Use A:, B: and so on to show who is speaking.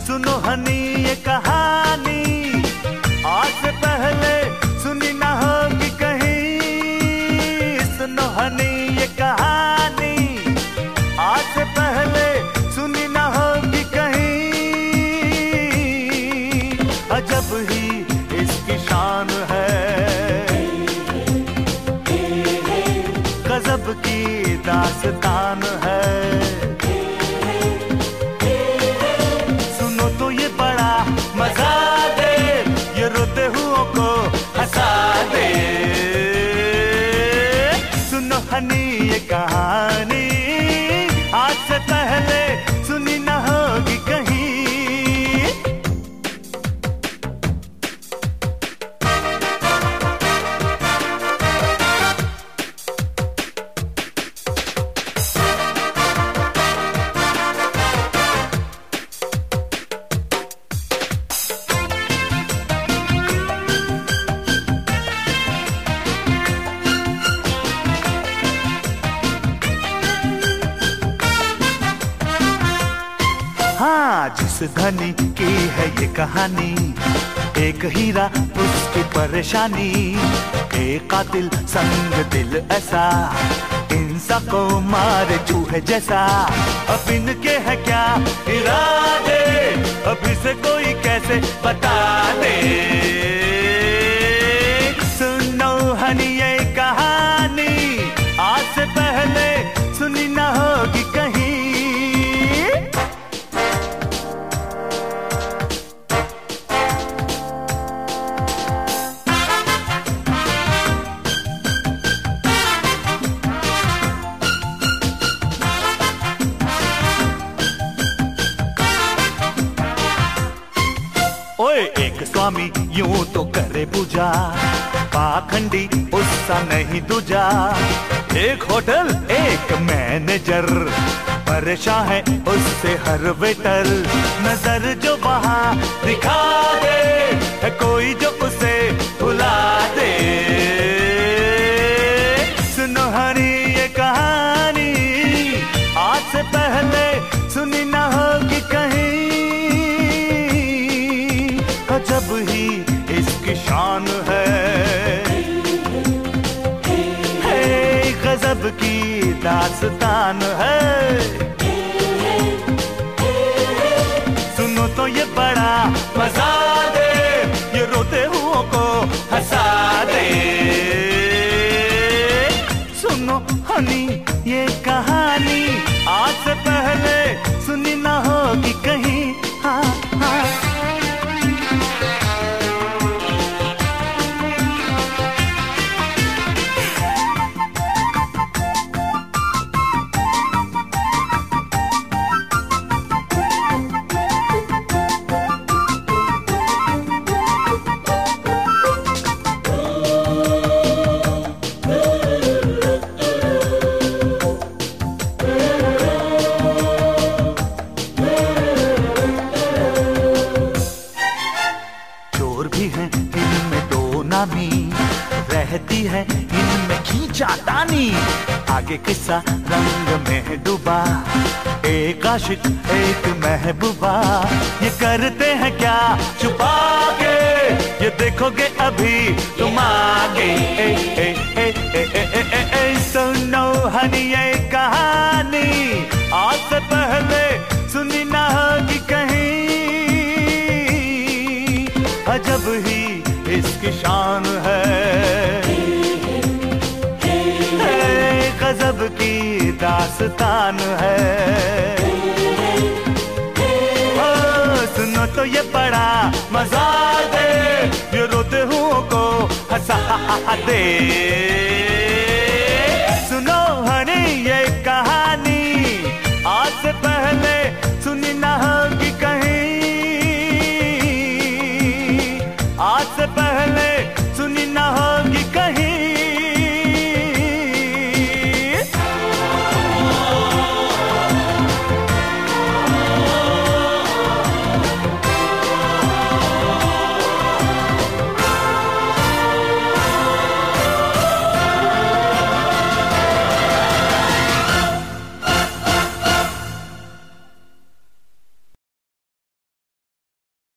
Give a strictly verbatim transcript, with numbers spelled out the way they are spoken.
A: सुनो हनी ये कहानी, आज से पहले सुनी ना होगी कहीं। सुनो हनी ये कहानी, आज से पहले सुनी ना होगी कहीं। अजब ही इसकी शान है, गजब की दास्तान है। सुनो तो ये बड़ा मजा दे, ये रोते हुओं को हंसा दे। सुनो हनी ये कहानी, आज से पहले सुनी ना होगी कहीं। हाँ, जिस धनी की है ये कहानी, एक हीरा उसकी परेशानी। एक कातिल संग दिल ऐसा, इंसान को मारे चूहे जैसा। अब इनके है क्या इरादे, अभी से कोई कैसे बता दे। सुनो हनी ये कहानी, आज से पहले सुनी ना होगी कहीं। ओए एक स्वामी यूं तो करे पूजा, पाखंडी उससा नहीं दूजा। एक होटल एक मैनेजर, परेशान है उससे हर वेटर। नजर जो वहाँ दिखा दे, है कोई जो उसे भुला दे। सुनो हनी ये कहानी, आज से पहले सुनी ना होगी कहीं। गजब ही इसकी शान है, है गजब की दास्तान है। सुनो तो ये बड़ा मजा दे, ये रोते हुओं को हंसा दे। सुनो हनी ये कहानी, आज से पहले सुनी ना होगी कहीं। हाँ हाँ इनमें दो नामी, रहती है इनमें खींचातानी। आगे किस्सा रंग में डूबा, एक आशिक एक महबूबा। ये करते हैं क्या छुपा के, ये देखोगे अभी तुम आगे। ए, ए, ए, ए, ए, ए, ए, ए, सुनो हनी ये कहानी, आज से पहले सुनी ना होगी कहीं। अजब ही इसकी शान है, है गजब की दास्तान है। ओ, सुनो तो ये बड़ा मजा दे, ये रोते हुओं को हंसा दे।